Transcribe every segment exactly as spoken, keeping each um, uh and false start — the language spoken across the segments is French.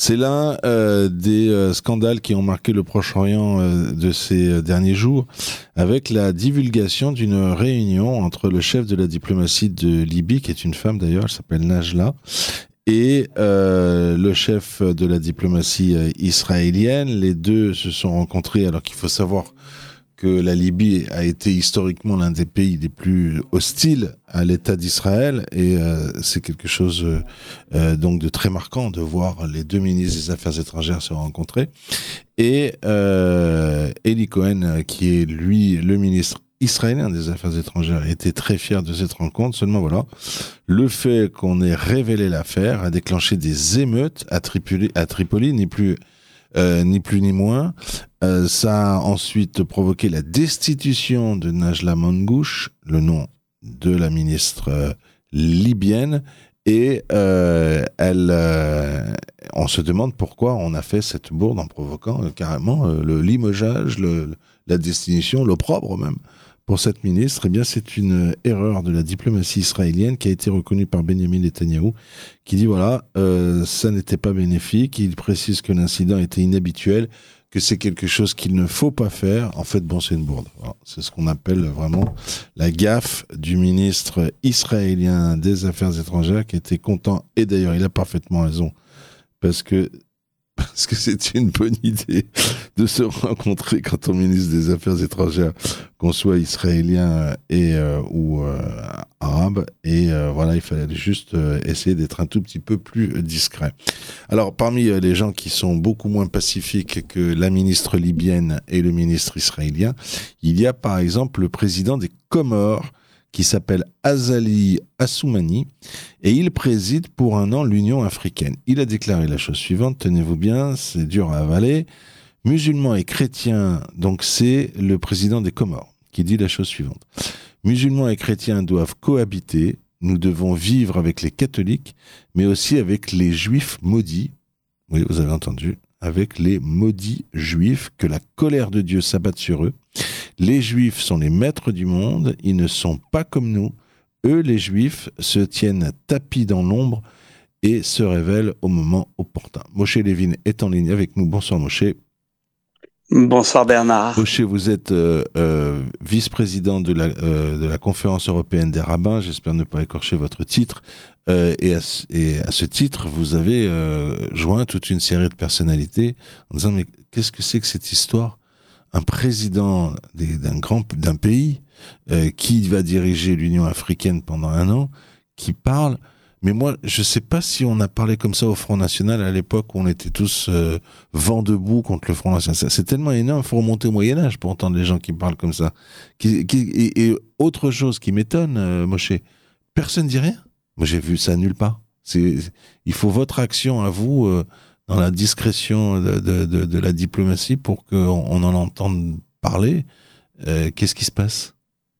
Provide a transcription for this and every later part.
C'est l'un euh, des euh, scandales qui ont marqué le Proche-Orient euh, de ces euh, derniers jours, avec la divulgation d'une réunion entre le chef de la diplomatie de Libye, qui est une femme d'ailleurs, elle s'appelle Najla, et euh, le chef de la diplomatie euh, israélienne. Les deux se sont rencontrés, alors qu'il faut savoir que la Libye a été historiquement l'un des pays les plus hostiles à l'État d'Israël, et euh, c'est quelque chose euh, euh, donc de très marquant de voir les deux ministres des Affaires étrangères se rencontrer. Et euh, Eli Cohen, qui est lui le ministre israélien des Affaires étrangères, était très fier de cette rencontre. Seulement voilà, le fait qu'on ait révélé l'affaire a déclenché des émeutes à Tripoli, à Tripoli ni plus Euh, ni plus ni moins. Euh, ça a ensuite provoqué la destitution de Najla Mangouche, le nom de la ministre euh, libyenne, et euh, elle, euh, on se demande pourquoi on a fait cette bourde en provoquant euh, carrément euh, le limogeage, le, la destitution, l'opprobre même. Pour cette ministre, eh bien, c'est une erreur de la diplomatie israélienne qui a été reconnue par Benjamin Netanyahou, qui dit voilà, euh, ça n'était pas bénéfique. Il précise que l'incident était inhabituel, que c'est quelque chose qu'il ne faut pas faire. En fait, bon, c'est une bourde. Voilà. C'est ce qu'on appelle vraiment la gaffe du ministre israélien des Affaires étrangères, qui était content, et d'ailleurs, il a parfaitement raison, parce que Parce que c'est une bonne idée de se rencontrer quand on ministre des Affaires étrangères, qu'on soit israélien et, euh, ou euh, arabe. Et euh, voilà, il fallait juste euh, essayer d'être un tout petit peu plus discret. Alors, parmi euh, les gens qui sont beaucoup moins pacifiques que la ministre libyenne et le ministre israélien, il y a par exemple le président des Comores, qui s'appelle Azali Assoumani, et il préside pour un an l'Union africaine. Il a déclaré la chose suivante, tenez-vous bien, c'est dur à avaler. Musulmans et chrétiens, donc c'est le président des Comores qui dit la chose suivante. Musulmans et chrétiens doivent cohabiter, nous devons vivre avec les catholiques, mais aussi avec les juifs maudits. Oui, vous avez entendu, avec les maudits juifs, que la colère de Dieu s'abatte sur eux. Les Juifs sont les maîtres du monde, ils ne sont pas comme nous. Eux, les Juifs, se tiennent tapis dans l'ombre et se révèlent au moment opportun. Moshe Levin est en ligne avec nous. Bonsoir Moshe. Bonsoir Bernard. Moshe, vous êtes euh, euh, vice-président de la, euh, de la Conférence européenne des rabbins, j'espère ne pas écorcher votre titre, euh, et, à, et à ce titre, vous avez euh, joint toute une série de personnalités en disant mais qu'est-ce que c'est que cette histoire ? Un président des, d'un grand d'un pays euh, qui va diriger l'Union africaine pendant un an, qui parle. Mais moi, je ne sais pas si on a parlé comme ça au Front National à l'époque où on était tous euh, vent debout contre le Front National. C'est tellement énorme, il faut remonter au Moyen Âge pour entendre les gens qui parlent comme ça. Qui, qui, et, et autre chose qui m'étonne, euh, Moshe, personne ne dit rien. Moi, j'ai vu ça nulle part. C'est, il faut votre action à vous. Euh, dans la discrétion de, de, de, de la diplomatie pour qu'on on en entende parler. Euh, qu'est-ce qui se passe ?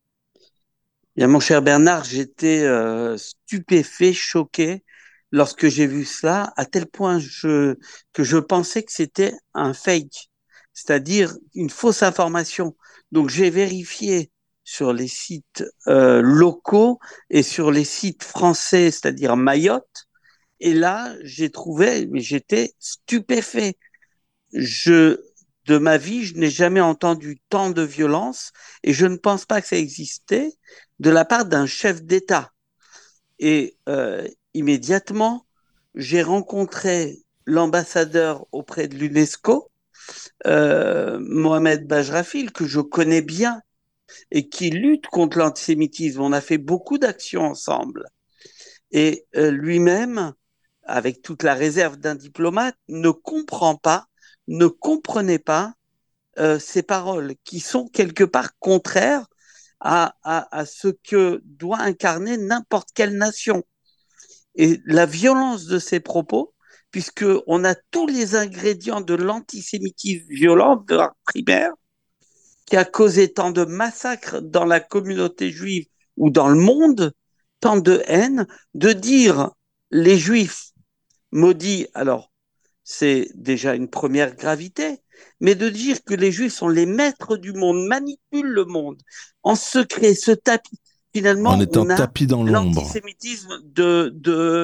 Bien, mon cher Bernard, j'étais euh, stupéfait, choqué lorsque j'ai vu cela, à tel point je, que je pensais que c'était un fake, c'est-à-dire une fausse information. Donc j'ai vérifié sur les sites euh, locaux et sur les sites français, c'est-à-dire Mayotte, et là j'ai trouvé, mais j'étais stupéfait. Je, de ma vie, je n'ai jamais entendu tant de violence et je ne pense pas que ça existait de la part d'un chef d'État. Et euh, immédiatement, j'ai rencontré l'ambassadeur auprès de l'UNESCO, euh, Mohamed Bajrafil, que je connais bien et qui lutte contre l'antisémitisme. On a fait beaucoup d'actions ensemble. Et euh, lui-même, avec toute la réserve d'un diplomate, ne comprend pas, ne comprenait pas euh, ces paroles qui sont quelque part contraires à, à, à ce que doit incarner n'importe quelle nation. Et la violence de ces propos, puisqu'on a tous les ingrédients de l'antisémitisme violent de l'art primaire, qui a causé tant de massacres dans la communauté juive ou dans le monde, tant de haine, de dire les juifs maudits, alors c'est déjà une première gravité, mais de dire que les juifs sont les maîtres du monde, manipulent le monde en secret, se tapis. Finalement, en étant on a tapis dans l'ombre. l'antisémitisme de, de,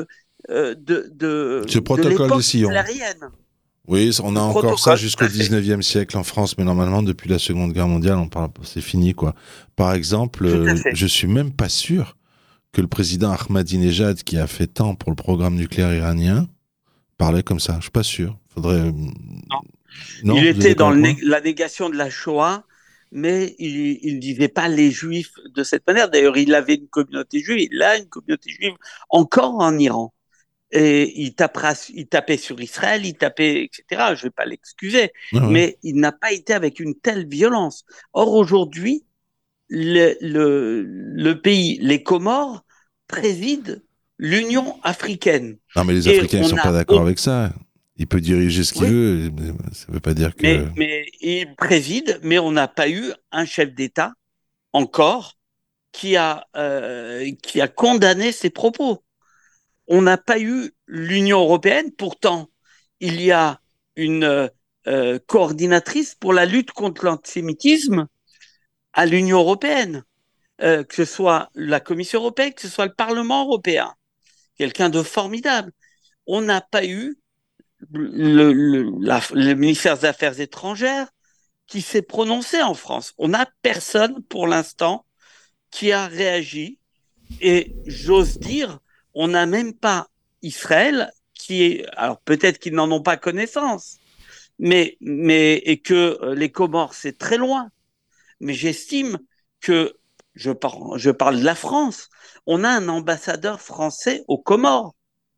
euh, de, de, Ce de protocole de l'époque Sion. hitlérienne. Oui, on a Le encore ça protocole, tout jusqu'au à fait. dix-neuvième siècle en France, mais normalement, depuis la Seconde Guerre mondiale, on parle, c'est fini, quoi. Par exemple, Tout à euh, fait. je suis même pas sûr que le président Ahmadinejad, qui a fait tant pour le programme nucléaire iranien, parlait comme ça. Je suis pas sûr. Faudrait. euh, Non. Non, Il vous êtes était d'accord dans avec le moi? né- la négation de la Shoah, mais il ne disait pas les Juifs de cette manière. D'ailleurs, il avait une communauté juive, il a une communauté juive encore en Iran. Et il, tapera, il tapait sur Israël, il tapait, et cetera. Je ne vais pas l'excuser, Ouais, ouais. mais il n'a pas été avec une telle violence. Or, aujourd'hui, le, le, le pays, les Comores, président l'Union africaine. Non, mais les Et Africains, ils on sont pas a, d'accord avec ça. Il peut diriger ce qu'il oui, veut, mais ça veut pas dire que. mais, mais il préside, mais on n'a pas eu un chef d'État encore qui a, euh, qui a condamné ses propos. On n'a pas eu l'Union européenne, pourtant il y a une euh, coordinatrice pour la lutte contre l'antisémitisme à l'Union européenne, euh, que ce soit la Commission européenne, que ce soit le Parlement européen, quelqu'un de formidable. On n'a pas eu le, le, la, le ministère des Affaires étrangères qui s'est prononcé en France. On n'a personne pour l'instant qui a réagi et j'ose dire, on n'a même pas Israël qui est, alors peut-être qu'ils n'en ont pas connaissance, mais, mais et que les Comores c'est très loin, mais j'estime que je parle, je parle de la France, on a un ambassadeur français aux Comores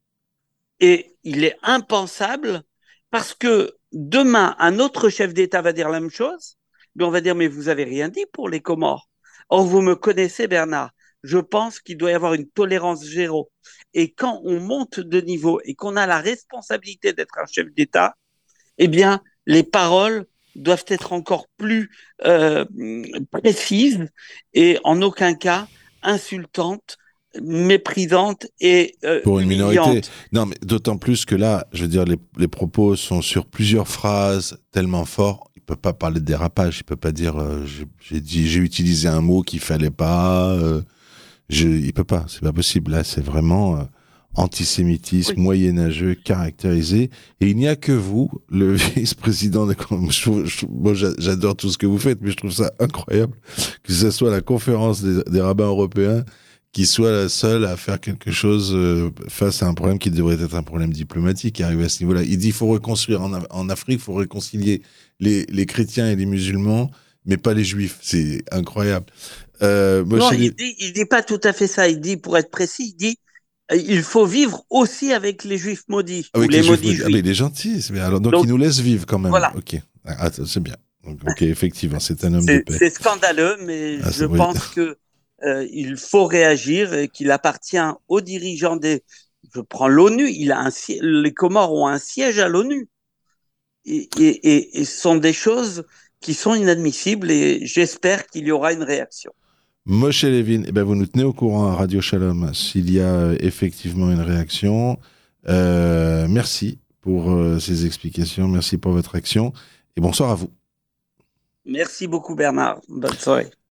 et il est impensable parce que demain un autre chef d'État va dire la même chose, mais on va dire mais vous avez rien dit pour les Comores. Or vous me connaissez Bernard, je pense qu'il doit y avoir une tolérance zéro. Et quand on monte de niveau et qu'on a la responsabilité d'être un chef d'État, eh bien, les paroles doivent être encore plus euh, précises et en aucun cas insultantes, méprisantes et euh, Pour une minorité. humiliantes. Non, mais d'autant plus que là, je veux dire, les, les propos sont sur plusieurs phrases tellement forts. Il peut pas parler de dérapage. Il peut pas dire euh, j'ai- j'ai dit, j'ai utilisé un mot qu'il fallait pas. Euh, je, il peut pas. C'est pas possible. Là, c'est vraiment euh, antisémitisme Oui. moyenâgeux caractérisé. Et il n'y a que vous, le vice-président de. Je trouve- je trouve- Moi, j'a- j'adore tout ce que vous faites, mais je trouve ça incroyable que ce soit la conférence des, des rabbins européens qui soit la seule à faire quelque chose euh, face à un problème qui devrait être un problème diplomatique qui arrive à ce niveau-là. Il dit qu'il faut reconstruire en, Af- en Afrique, il faut réconcilier les, les chrétiens et les musulmans, mais pas les juifs. C'est incroyable. Euh, moi, Non, chez il les- dit, il dit pas tout à fait ça. Il dit, pour être précis, il dit, euh, il faut vivre aussi avec les juifs maudits ou Avec les les juifs, maudits ah, mais juifs. il est gentil. c'est- Alors, donc, il Donc, nous laisse vivre quand même. voilà. Ok, ah, c'est bien. Donc, ok, effectivement, c'est un homme de C'est paix. c'est scandaleux, mais Ah, je c'est- oui. pense que euh, il faut réagir et qu'il appartient aux dirigeants des. Je prends l'ONU. Il a un si- les Comores ont un siège à l'ONU et, et, et, et ce sont des choses qui sont inadmissibles et j'espère qu'il y aura une réaction. Moshe Levin, eh ben, vous nous tenez au courant à Radio Shalom s'il y a euh, effectivement une réaction. Euh, merci pour euh, ces explications, merci pour votre action et bonsoir à vous. Merci beaucoup Bernard. Bonne soirée.